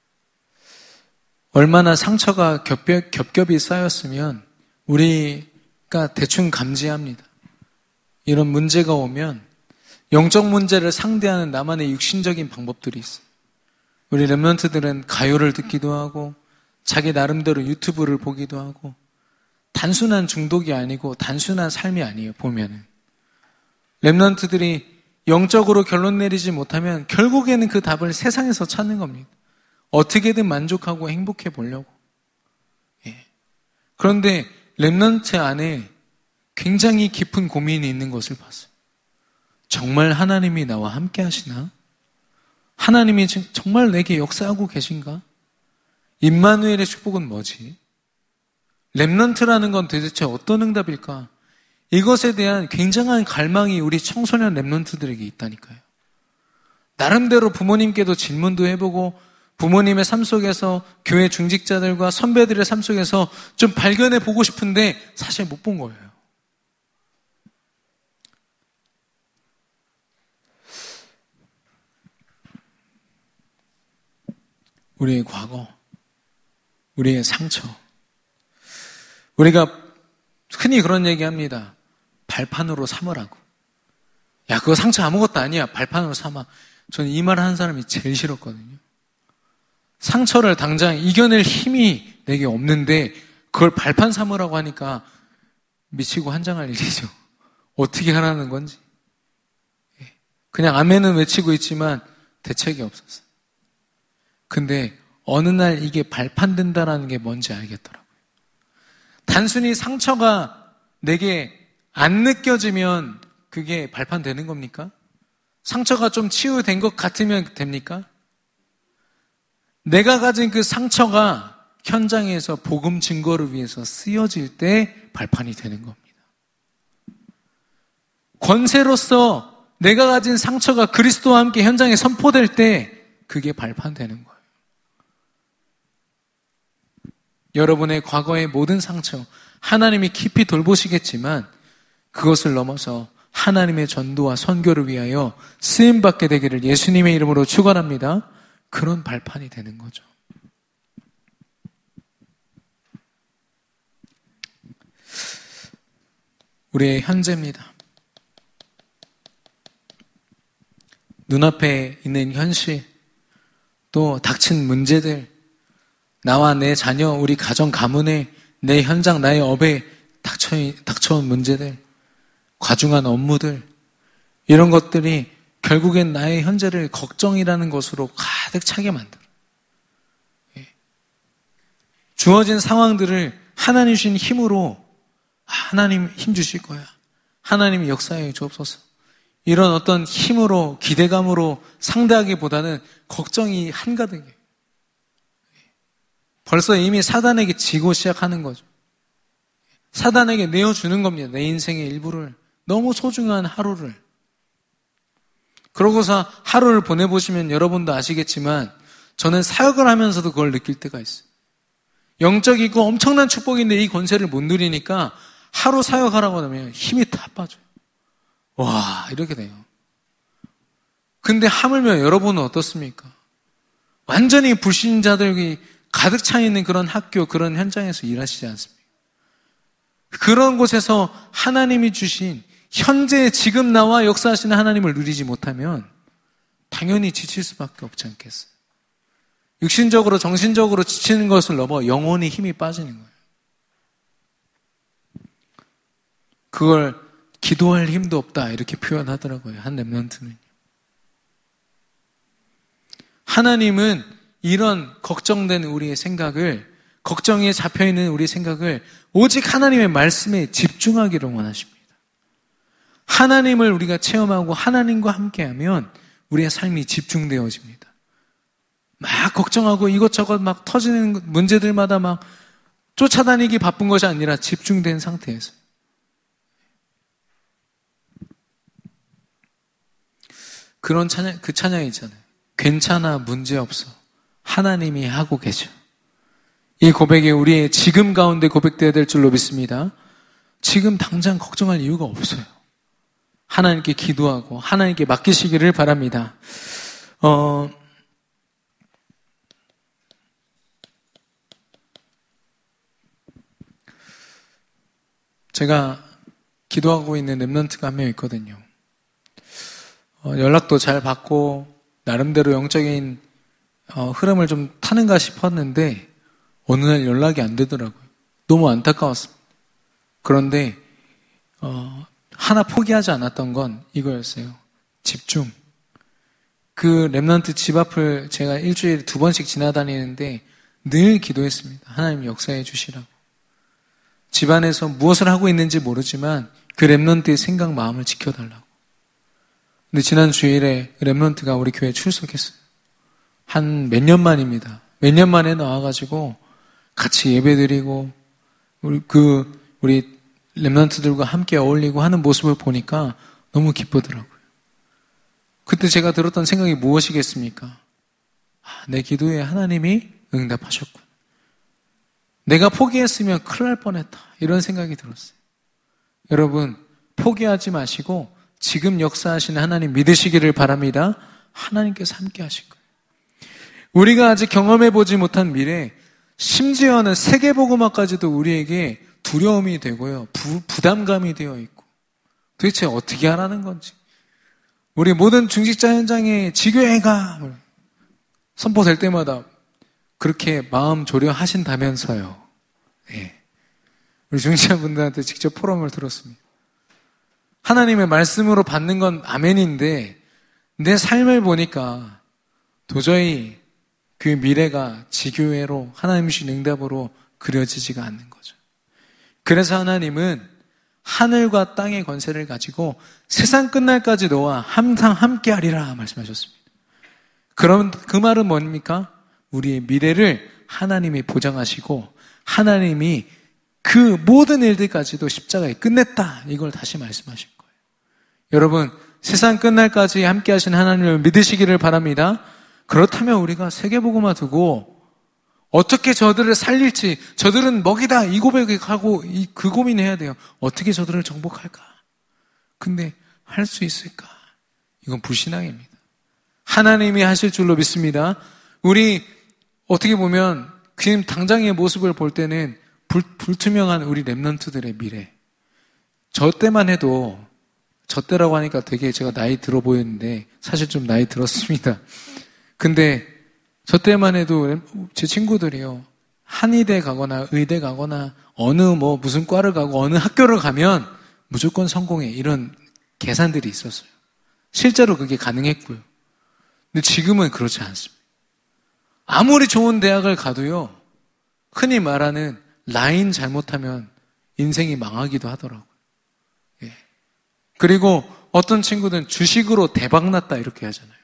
얼마나 상처가 겹겹, 겹겹이 쌓였으면 우리가 대충 감지합니다. 이런 문제가 오면 영적 문제를 상대하는 나만의 육신적인 방법들이 있어요. 우리 렘넌트들은 가요를 듣기도 하고 자기 나름대로 유튜브를 보기도 하고 단순한 중독이 아니고 단순한 삶이 아니에요. 보면은 렘넌트들이 영적으로 결론 내리지 못하면 결국에는 그 답을 세상에서 찾는 겁니다. 어떻게든 만족하고 행복해 보려고. 예. 그런데 렘넌트 안에 굉장히 깊은 고민이 있는 것을 봤어요. 정말 하나님이 나와 함께 하시나? 하나님이 정말 내게 역사하고 계신가? 임마누엘의 축복은 뭐지? 렘넌트라는 건 도대체 어떤 응답일까? 이것에 대한 굉장한 갈망이 우리 청소년 렘넌트들에게 있다니까요. 나름대로 부모님께도 질문도 해보고 부모님의 삶 속에서 교회 중직자들과 선배들의 삶 속에서 좀 발견해 보고 싶은데 사실 못 본 거예요. 우리의 과거, 우리의 상처. 우리가 흔히 그런 얘기 합니다. 발판으로 삼으라고. 야, 그거 상처 아무것도 아니야. 발판으로 삼아. 저는 이 말 하는 사람이 제일 싫었거든요. 상처를 당장 이겨낼 힘이 내게 없는데 그걸 발판 삼으라고 하니까 미치고 한장할 일이죠. 어떻게 하라는 건지. 그냥 아멘은 외치고 있지만 대책이 없었어요. 근데 어느 날 이게 발판된다라는 게 뭔지 알겠더라고요. 단순히 상처가 내게 안 느껴지면 그게 발판되는 겁니까? 상처가 좀 치유된 것 같으면 됩니까? 내가 가진 그 상처가 현장에서 복음 증거를 위해서 쓰여질 때 발판이 되는 겁니다. 권세로서 내가 가진 상처가 그리스도와 함께 현장에 선포될 때 그게 발판되는 거예요. 여러분의 과거의 모든 상처, 하나님이 깊이 돌보시겠지만 그것을 넘어서 하나님의 전도와 선교를 위하여 쓰임받게 되기를 예수님의 이름으로 축원합니다. 그런 발판이 되는 거죠. 우리의 현재입니다. 눈앞에 있는 현실, 또 닥친 문제들, 나와 내 자녀, 우리 가정 가문에, 내 현장, 나의 업에 닥쳐, 닥쳐온 문제들, 과중한 업무들, 이런 것들이 결국엔 나의 현재를 걱정이라는 것으로 가득 차게 만들어요. 주어진 상황들을 하나님 주신 힘으로 하나님 힘 주실 거야. 하나님이 역사해 주옵소서. 이런 어떤 힘으로, 기대감으로 상대하기보다는 걱정이 한가득이에요. 벌써 이미 사단에게 지고 시작하는 거죠. 사단에게 내어주는 겁니다. 내 인생의 일부를. 너무 소중한 하루를. 그러고서 하루를 보내보시면 여러분도 아시겠지만 저는 사역을 하면서도 그걸 느낄 때가 있어요. 영적이고 엄청난 축복인데 이 권세를 못 누리니까 하루 사역하라고 하면 힘이 다 빠져요. 와, 이렇게 돼요. 근데 하물며 여러분은 어떻습니까? 완전히 불신자들이 가득 차 있는 그런 학교, 그런 현장에서 일하시지 않습니까? 그런 곳에서 하나님이 주신 현재 지금 나와 역사하시는 하나님을 누리지 못하면 당연히 지칠 수밖에 없지 않겠어요? 육신적으로 정신적으로 지치는 것을 넘어 영혼이 힘이 빠지는 거예요. 그걸 기도할 힘도 없다 이렇게 표현하더라고요. 한 렘넌트는. 하나님은 이런 걱정된 우리의 생각을, 걱정에 잡혀있는 우리의 생각을 오직 하나님의 말씀에 집중하기를 원하십니다. 하나님을 우리가 체험하고 하나님과 함께하면 우리의 삶이 집중되어집니다. 막 걱정하고 이것저것 막 터지는 문제들마다 막 쫓아다니기 바쁜 것이 아니라 집중된 상태에서. 그런 찬양, 그 찬양이 있잖아요. 괜찮아, 문제없어. 하나님이 하고 계셔. 이 고백이 우리의 지금 가운데 고백되어야 될 줄로 믿습니다. 지금 당장 걱정할 이유가 없어요. 하나님께 기도하고 하나님께 맡기시기를 바랍니다. 어, 제가 기도하고 있는 렘넌트가 한 명 있거든요. 어, 연락도 잘 받고 나름대로 영적인 어, 흐름을 좀 타는가 싶었는데 어느 날 연락이 안 되더라고요. 너무 안타까웠습니다. 그런데 어, 하나 포기하지 않았던 건 이거였어요. 집중. 그 렘넌트 집 앞을 제가 일주일에 두 번씩 지나다니는데 늘 기도했습니다. 하나님 역사해 주시라고. 집안에서 무엇을 하고 있는지 모르지만 그 렘넌트의 생각, 마음을 지켜달라고. 근데 지난 주일에 렘넌트가 우리 교회에 출석했어요. 한 몇 년 만입니다. 몇 년 만에 나와가지고 같이 예배드리고 우리 그 우리 렘넌트들과 함께 어울리고 하는 모습을 보니까 너무 기쁘더라고요. 그때 제가 들었던 생각이 무엇이겠습니까? 아, 내 기도에 하나님이 응답하셨군. 내가 포기했으면 큰일 날 뻔했다. 이런 생각이 들었어요. 여러분, 포기하지 마시고 지금 역사하시는 하나님 믿으시기를 바랍니다. 하나님께서 함께 하실 거예요. 우리가 아직 경험해보지 못한 미래, 심지어는 세계복음화까지도 우리에게 두려움이 되고요. 부, 부담감이 되어 있고 도대체 어떻게 하라는 건지. 우리 모든 중직자 현장에 지교회가 선포될 때마다 그렇게 마음 조려하신다면서요. 네. 우리 중직자분들한테 직접 포럼을 들었습니다. 하나님의 말씀으로 받는 건 아멘인데 내 삶을 보니까 도저히 그 미래가 지교회로 하나님 주신 응답으로 그려지지가 않는 거죠. 그래서 하나님은 하늘과 땅의 권세를 가지고 세상 끝날까지 너와 항상 함께하리라 말씀하셨습니다. 그럼 그 말은 뭡니까? 우리의 미래를 하나님이 보장하시고 하나님이 그 모든 일들까지도 십자가에 끝냈다. 이걸 다시 말씀하신 거예요. 여러분, 세상 끝날까지 함께하신 하나님을 믿으시기를 바랍니다. 그렇다면 우리가 세계복음화 두고 어떻게 저들을 살릴지, 저들은 먹이다 이 고백하고 이, 그 고민해야 돼요. 어떻게 저들을 정복할까? 근데 할 수 있을까? 이건 불신앙입니다. 하나님이 하실 줄로 믿습니다. 우리 어떻게 보면 지금 당장의 모습을 볼 때는 불, 불투명한 우리 렘넌트들의 미래. 저 때만 해도 저 때라고 하니까 되게 제가 나이 들어 보였는데 사실 좀 나이 들었습니다. 근데 저 때만 해도 제 친구들이요. 한의대 가거나 의대 가거나 어느 뭐 무슨 과를 가고 어느 학교를 가면 무조건 성공해. 이런 계산들이 있었어요. 실제로 그게 가능했고요. 근데 지금은 그렇지 않습니다. 아무리 좋은 대학을 가도요. 흔히 말하는 라인 잘못하면 인생이 망하기도 하더라고요. 예. 그리고 어떤 친구들은 주식으로 대박났다 이렇게 하잖아요.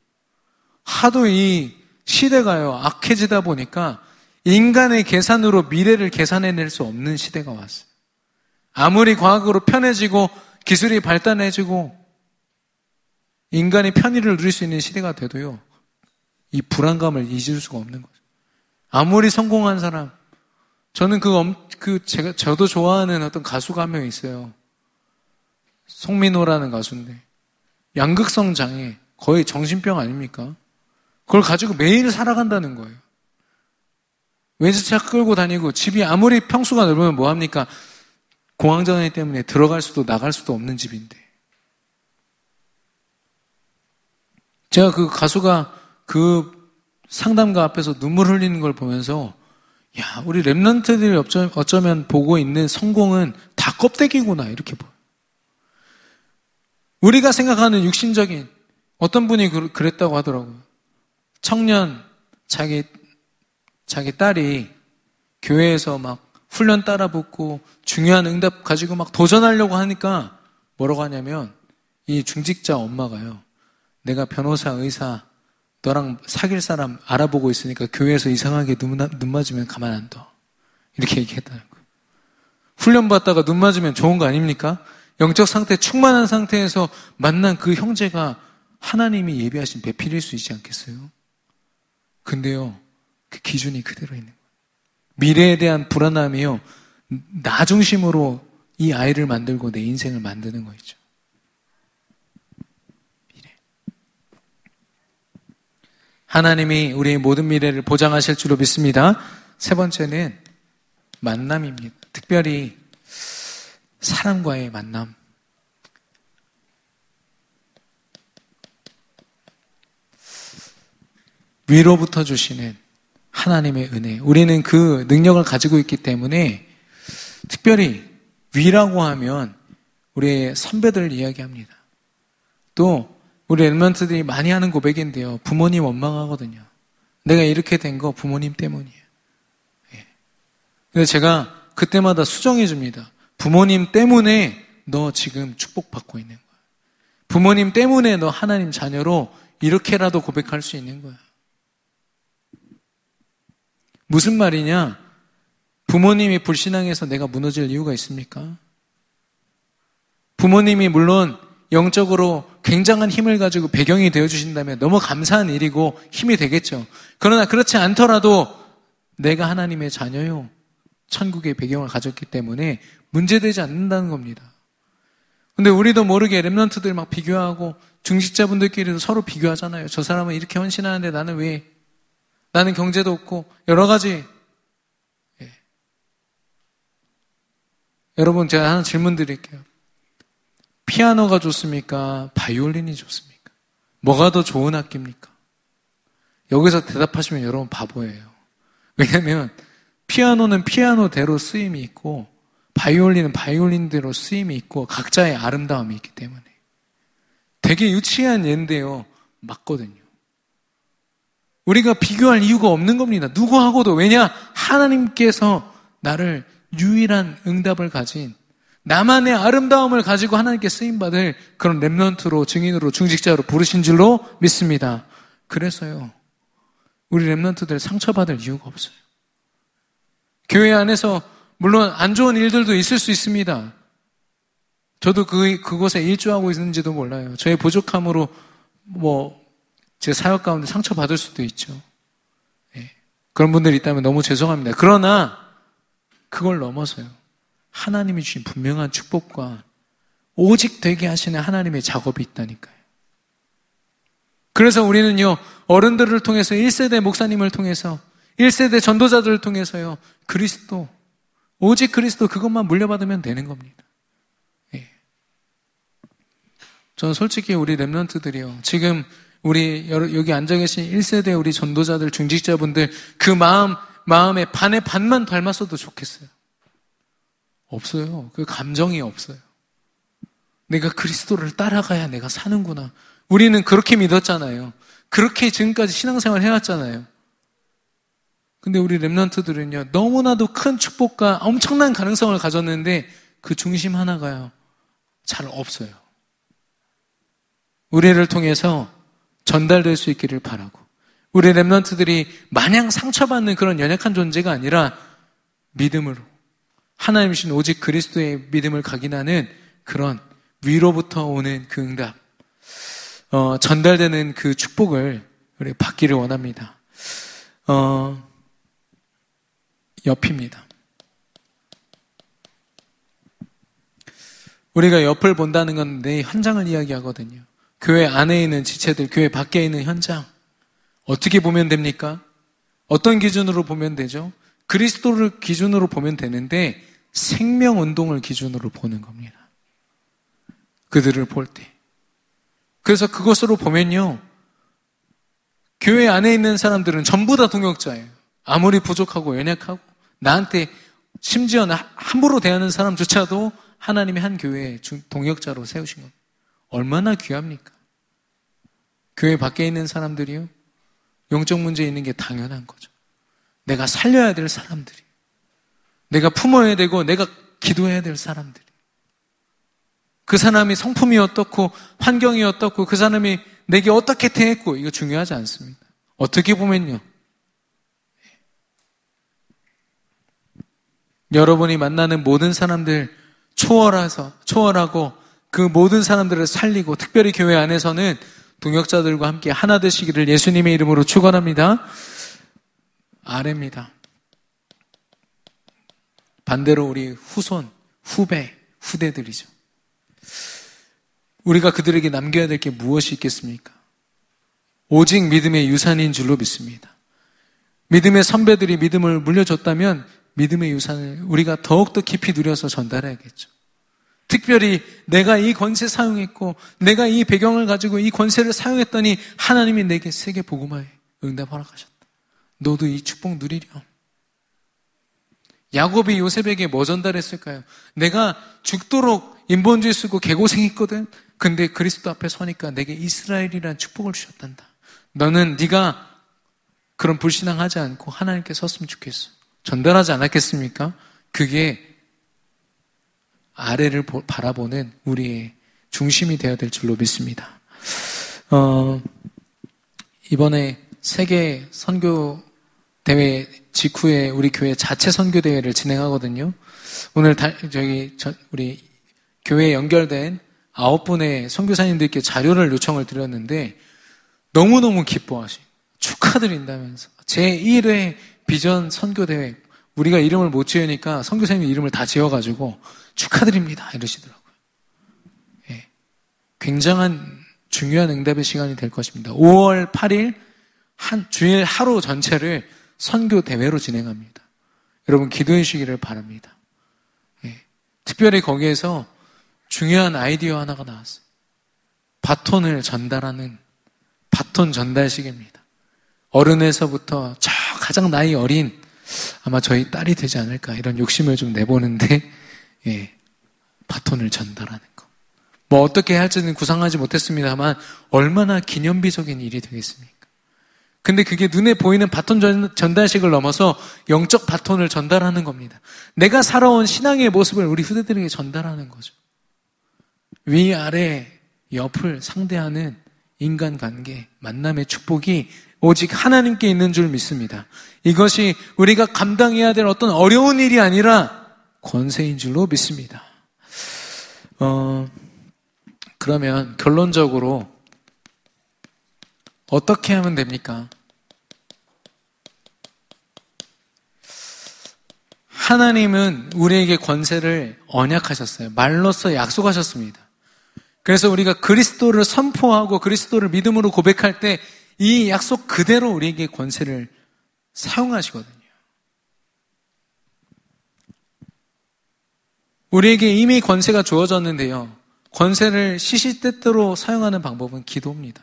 하도 이 시대가요 악해지다 보니까 인간의 계산으로 미래를 계산해낼 수 없는 시대가 왔어요. 아무리 과학으로 편해지고 기술이 발달해지고 인간의 편의를 누릴 수 있는 시대가 돼도요, 이 불안감을 잊을 수가 없는 거죠. 아무리 성공한 사람, 저는 그, 엄, 그, 제가, 저도 좋아하는 어떤 가수가 한 명 있어요. 송민호라는 가수인데, 양극성 장애, 거의 정신병 아닙니까? 그걸 가지고 매일 살아간다는 거예요. 외제차 끌고 다니고, 집이 아무리 평수가 넓으면 뭐합니까? 공황장애 때문에 들어갈 수도 나갈 수도 없는 집인데. 제가 그 가수가 그 상담가 앞에서 눈물 흘리는 걸 보면서, 야, 우리 랩런트들이 어쩌면 보고 있는 성공은 다 껍데기구나, 이렇게 보여요. 우리가 생각하는 육신적인, 어떤 분이 그랬다고 하더라고요. 청년, 자기, 자기 딸이 교회에서 막 훈련 따라 붙고 중요한 응답 가지고 막 도전하려고 하니까 뭐라고 하냐면, 이 중직자 엄마가요, 내가 변호사, 의사, 너랑 사귈 사람 알아보고 있으니까 교회에서 이상하게 눈, 눈 맞으면 가만 안 둬. 이렇게 얘기했다는 거예요. 훈련 받다가 눈 맞으면 좋은 거 아닙니까? 영적 상태 충만한 상태에서 만난 그 형제가 하나님이 예비하신 배필일 수 있지 않겠어요? 근데요, 그 기준이 그대로 있는 거예요. 미래에 대한 불안함이요, 나 중심으로 이 아이를 만들고 내 인생을 만드는 거 있죠. 미래. 하나님이 우리의 모든 미래를 보장하실 줄로 믿습니다. 세 번째는 만남입니다. 특별히 사람과의 만남. 위로부터 주시는 하나님의 은혜. 우리는 그 능력을 가지고 있기 때문에 특별히 위라고 하면 우리의 선배들을 이야기합니다. 또 우리 랩런트들이 많이 하는 고백인데요. 부모님 원망하거든요. 내가 이렇게 된 거 부모님 때문이에요. 예. 근데 제가 그때마다 수정해 줍니다. 부모님 때문에 너 지금 축복받고 있는 거야. 부모님 때문에 너 하나님 자녀로 이렇게라도 고백할 수 있는 거야. 무슨 말이냐? 부모님이 불신앙해서 내가 무너질 이유가 있습니까? 부모님이 물론 영적으로 굉장한 힘을 가지고 배경이 되어주신다면 너무 감사한 일이고 힘이 되겠죠. 그러나 그렇지 않더라도 내가 하나님의 자녀요, 천국의 배경을 가졌기 때문에 문제되지 않는다는 겁니다. 근데 우리도 모르게 랩런트들 막 비교하고 중직자분들끼리도 서로 비교하잖아요. 저 사람은 이렇게 헌신하는데 나는 왜, 나는 경제도 없고 여러 가지. 예. 여러분, 제가 하나 질문 드릴게요. 피아노가 좋습니까? 바이올린이 좋습니까? 뭐가 더 좋은 악기입니까? 여기서 대답하시면 여러분 바보예요. 왜냐하면 피아노는 피아노대로 쓰임이 있고 바이올린은 바이올린대로 쓰임이 있고 각자의 아름다움이 있기 때문에. 되게 유치한 예인데요, 맞거든요. 우리가 비교할 이유가 없는 겁니다. 누구하고도. 왜냐? 하나님께서 나를 유일한 응답을 가진, 나만의 아름다움을 가지고 하나님께 쓰임받을 그런 랩런트로, 증인으로, 중직자로 부르신 줄로 믿습니다. 그래서요, 우리 랩런트들 상처받을 이유가 없어요. 교회 안에서 물론 안 좋은 일들도 있을 수 있습니다. 저도 그, 그곳에 일조하고 있는지도 몰라요. 저의 부족함으로 뭐 제 사역 가운데 상처받을 수도 있죠. 네. 그런 분들이 있다면 너무 죄송합니다. 그러나 그걸 넘어서요, 하나님이 주신 분명한 축복과 오직 되게 하시는 하나님의 작업이 있다니까요. 그래서 우리는요, 어른들을 통해서, 일 세대 목사님을 통해서, 일 세대 전도자들을 통해서요, 그리스도, 오직 그리스도 그것만 물려받으면 되는 겁니다. 예. 저는 솔직히 우리 랩런트들이요, 지금 우리 여기 앉아 계신 일 세대 우리 전도자들, 중직자분들 그 마음, 마음의 반의 반만 닮았어도 좋겠어요. 없어요. 그 감정이 없어요. 내가 그리스도를 따라가야 내가 사는구나. 우리는 그렇게 믿었잖아요. 그렇게 지금까지 신앙생활 해왔잖아요. 근데 우리 랩런트들은요, 너무나도 큰 축복과 엄청난 가능성을 가졌는데 그 중심 하나가요, 잘 없어요. 우리를 통해서 전달될 수 있기를 바라고, 우리 랩런트들이 마냥 상처받는 그런 연약한 존재가 아니라 믿음으로, 하나님 신 오직 그리스도의 믿음을 각인하는 그런 위로부터 오는 그 응답. 어, 전달되는 그 축복을 우리 받기를 원합니다. 어, 옆입니다. 우리가 옆을 본다는 건 내 현장을 이야기하거든요. 교회 안에 있는 지체들, 교회 밖에 있는 현장. 어떻게 보면 됩니까? 어떤 기준으로 보면 되죠? 그리스도를 기준으로 보면 되는데 생명운동을 기준으로 보는 겁니다. 그들을 볼 때. 그래서 그것으로 보면요. 교회 안에 있는 사람들은 전부 다 동역자예요. 아무리 부족하고 연약하고 나한테 심지어 함부로 대하는 사람조차도 하나님이 한 교회의 동역자로 세우신 겁니다. 얼마나 귀합니까? 교회 밖에 있는 사람들이요. 영적 문제 있는 게 당연한 거죠. 내가 살려야 될 사람들이, 내가 품어야 되고 내가 기도해야 될 사람들이, 그 사람이 성품이 어떻고 환경이 어떻고 그 사람이 내게 어떻게 대했고 이거 중요하지 않습니다. 어떻게 보면요. 여러분이 만나는 모든 사람들 초월해서, 초월하고 그 모든 사람들을 살리고 특별히 교회 안에서는 동역자들과 함께 하나 되시기를 예수님의 이름으로 축원합니다. 아래입니다. 반대로 우리 후손, 후배, 후대들이죠. 우리가 그들에게 남겨야 될 게 무엇이 있겠습니까? 오직 믿음의 유산인 줄로 믿습니다. 믿음의 선배들이 믿음을 물려줬다면 믿음의 유산을 우리가 더욱더 깊이 누려서 전달해야겠죠. 특별히 내가 이 권세 사용했고 내가 이 배경을 가지고 이 권세를 사용했더니 하나님이 내게 세계 복음화에 응답 허락하셨다. 너도 이 축복 누리렴. 야곱이 요셉에게 뭐 전달했을까요? 내가 죽도록 인본주의 쓰고 개고생했거든. 근데 그리스도 앞에 서니까 내게 이스라엘이라는 축복을 주셨단다. 너는 네가 그런 불신앙하지 않고 하나님께 섰으면 좋겠어. 전달하지 않았겠습니까? 그게 아래를 바라보는 우리의 중심이 되어야 될 줄로 믿습니다. 어, 이번에 세계 선교 대회 직후에 우리 교회 자체 선교 대회를 진행하거든요. 오늘 다, 저기 저, 우리 교회에 연결된 아홉 분의 선교사님들께 자료를 요청을 드렸는데 너무너무 기뻐하시고 축하드린다면서 제일 회 비전 선교 대회 우리가 이름을 못 지으니까 선교사님 이름을 다 지어가지고 축하드립니다 이러시더라고요. 예, 굉장한 중요한 응답의 시간이 될 것입니다. 오월 팔일 한 주일 하루 전체를 선교 대회로 진행합니다. 여러분 기도해 주시기를 바랍니다. 예, 특별히 거기에서 중요한 아이디어 하나가 나왔어요. 바톤을 전달하는 바톤 전달식입니다. 어른에서부터 저 가장 나이 어린 아마 저희 딸이 되지 않을까 이런 욕심을 좀 내보는데 예, 바톤을 전달하는 것. 뭐 어떻게 할지는 구상하지 못했습니다만 얼마나 기념비적인 일이 되겠습니까? 근데 그게 눈에 보이는 바톤 전, 전달식을 넘어서 영적 바톤을 전달하는 겁니다. 내가 살아온 신앙의 모습을 우리 후대들에게 전달하는 거죠. 위아래 옆을 상대하는 인간관계, 만남의 축복이 오직 하나님께 있는 줄 믿습니다. 이것이 우리가 감당해야 될 어떤 어려운 일이 아니라 권세인 줄로 믿습니다. 어, 그러면 결론적으로 어떻게 하면 됩니까? 하나님은 우리에게 권세를 언약하셨어요. 말로써 약속하셨습니다. 그래서 우리가 그리스도를 선포하고 그리스도를 믿음으로 고백할 때 이 약속 그대로 우리에게 권세를 사용하시거든요. 우리에게 이미 권세가 주어졌는데요. 권세를 시시때때로 사용하는 방법은 기도입니다.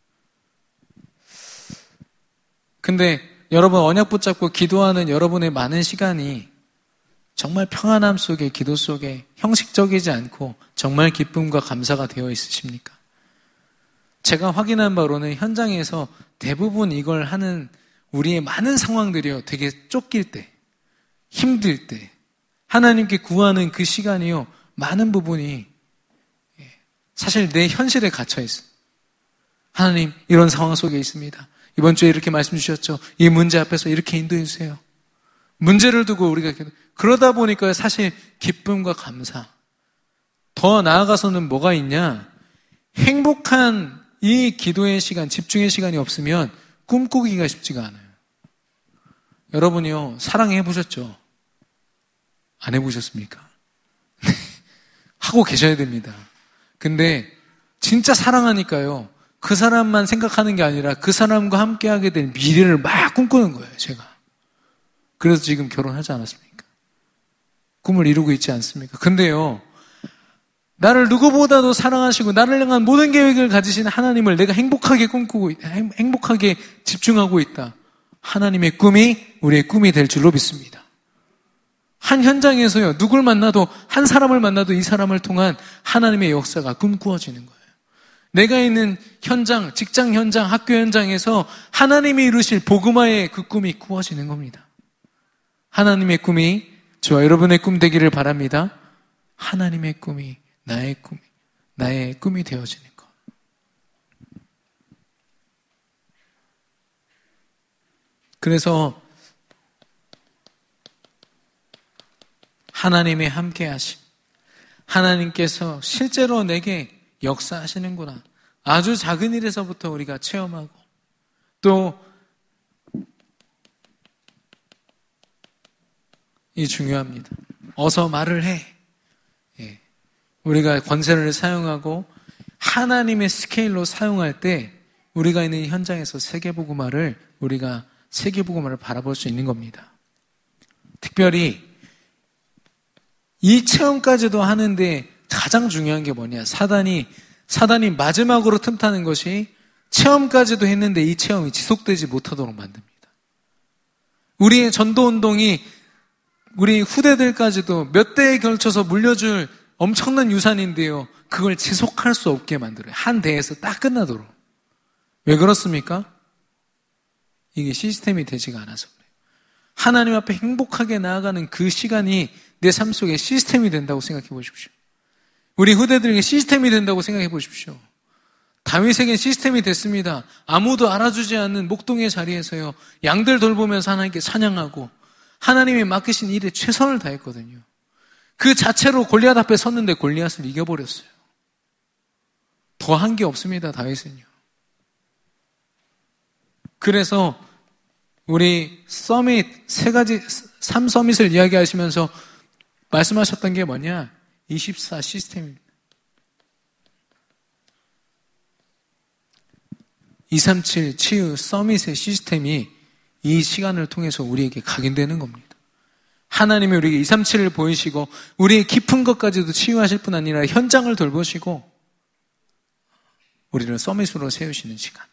근데 여러분 언약 붙잡고 기도하는 여러분의 많은 시간이 정말 평안함 속에 기도 속에 형식적이지 않고 정말 기쁨과 감사가 되어 있으십니까? 제가 확인한 바로는 현장에서 대부분 이걸 하는 우리의 많은 상황들이요. 되게 쫓길 때, 힘들 때, 하나님께 구하는 그 시간이요. 많은 부분이 사실 내 현실에 갇혀 있어요. 하나님 이런 상황 속에 있습니다. 이번 주에 이렇게 말씀 주셨죠. 이 문제 앞에서 이렇게 인도해 주세요. 문제를 두고 우리가 그러다 보니까 사실 기쁨과 감사 더 나아가서는 뭐가 있냐? 행복한 이 기도의 시간, 집중의 시간이 없으면 꿈꾸기가 쉽지가 않아요. 여러분이요, 사랑해 보셨죠? 안 해보셨습니까? 하고 계셔야 됩니다. 근데 진짜 사랑하니까요, 그 사람만 생각하는 게 아니라 그 사람과 함께하게 될 미래를 막 꿈꾸는 거예요, 제가. 그래서 지금 결혼하지 않았습니까? 꿈을 이루고 있지 않습니까? 근데요, 나를 누구보다도 사랑하시고 나를 향한 모든 계획을 가지신 하나님을 내가 행복하게 꿈꾸고 있다, 행복하게 집중하고 있다. 하나님의 꿈이 우리의 꿈이 될 줄로 믿습니다. 한 현장에서요, 누굴 만나도, 한 사람을 만나도 이 사람을 통한 하나님의 역사가 꿈꾸어지는 거예요. 내가 있는 현장, 직장 현장, 학교 현장에서 하나님이 이루실 복음화의 그 꿈이 꾸어지는 겁니다. 하나님의 꿈이 저와 여러분의 꿈 되기를 바랍니다. 하나님의 꿈이 나의 꿈이, 나의 꿈이 되어지는 것. 그래서 하나님의 함께하심, 하나님께서 실제로 내게 역사하시는구나. 아주 작은 일에서부터 우리가 체험하고, 또 이 중요합니다. 어서 말을 해. 예. 우리가 권세를 사용하고 하나님의 스케일로 사용할 때 우리가 있는 현장에서 세계복음화를, 우리가 세계복음화를 바라볼 수 있는 겁니다. 특별히 이 체험까지도 하는데 가장 중요한 게 뭐냐? 사단이 사단이 마지막으로 틈타는 것이 체험까지도 했는데 이 체험이 지속되지 못하도록 만듭니다. 우리의 전도운동이 우리 후대들까지도 몇 대에 걸쳐서 물려줄 엄청난 유산인데요, 그걸 지속할 수 없게 만들어요. 한 대에서 딱 끝나도록. 왜 그렇습니까? 이게 시스템이 되지가 않아서 그래요. 하나님 앞에 행복하게 나아가는 그 시간이 내 삶 속에 시스템이 된다고 생각해 보십시오. 우리 후대들에게 시스템이 된다고 생각해 보십시오. 다윗에겐 시스템이 됐습니다. 아무도 알아주지 않는 목동의 자리에서요, 양들 돌보면서 하나님께 찬양하고 하나님이 맡기신 일에 최선을 다했거든요. 그 자체로 골리앗 앞에 섰는데 골리앗을 이겨버렸어요. 더 한 게 없습니다, 다윗은요. 그래서 우리 서밋, 세 가지, 삼 서밋을 이야기하시면서 말씀하셨던 게 뭐냐? 이십사 시스템입니다. 이삼칠 치유 서밋의 시스템이 이 시간을 통해서 우리에게 각인되는 겁니다. 하나님이 우리에게 이삼칠을 보이시고 우리의 깊은 것까지도 치유하실 뿐 아니라 현장을 돌보시고 우리를 서밋으로 세우시는 시간.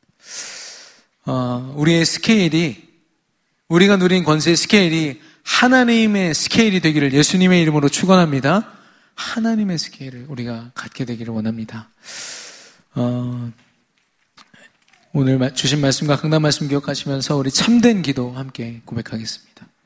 어, 우리의 스케일이, 우리가 누린 권세의 스케일이 하나님의 스케일이 되기를 예수님의 이름으로 축원합니다. 하나님의 스케일을 우리가 갖게 되기를 원합니다. 어, 오늘 주신 말씀과 강단 말씀 기억하시면서 우리 참된 기도 함께 고백하겠습니다.